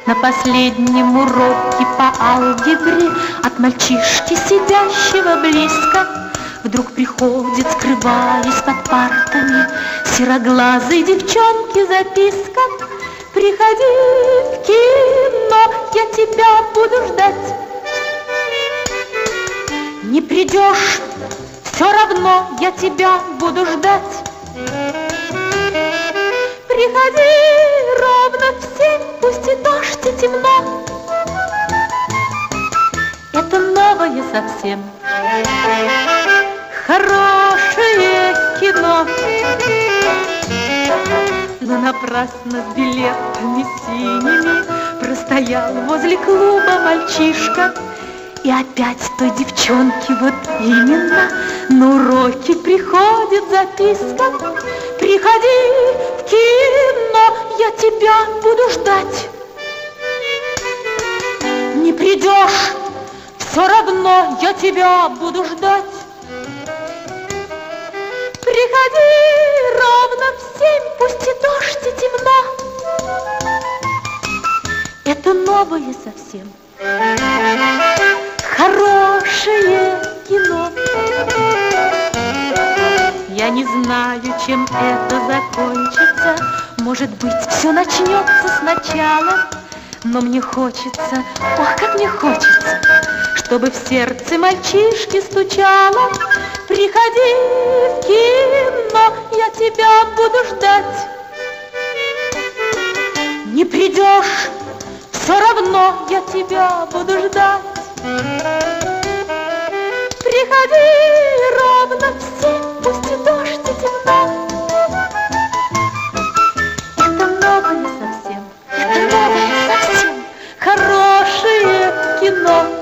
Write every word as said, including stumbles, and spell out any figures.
На последнем уроке по алгебре от мальчишки, сидящего близко, вдруг приходит, скрываясь под партами, сероглазой девчонки записка. Приходи в кино, я тебя буду ждать. Не придешь, все равно я тебя буду ждать. Приходи ровно в семь, пусть и дождь, и темно. Это новое совсем хорошее кино. Но напрасно с билетами синими простоял возле клуба мальчишка. И опять той девчонке вот именно на уроке приходит записка. Приходи в кино, я тебя буду ждать. Не придешь, все равно я тебя буду ждать. Приходи ровно в семь, пусть и дождь, и темно. Это новое совсем хорошее кино. Я не знаю, чем это закончится. Может быть, все начнется сначала. Но мне хочется, ох, как мне хочется, чтобы в сердце мальчишки стучало. Приходи в кино, я тебя буду ждать. Не придешь, все равно я тебя буду ждать. Приходи ровно в семь, пусть и дождь, и темно. Это новое совсем, это новое совсем хорошее кино.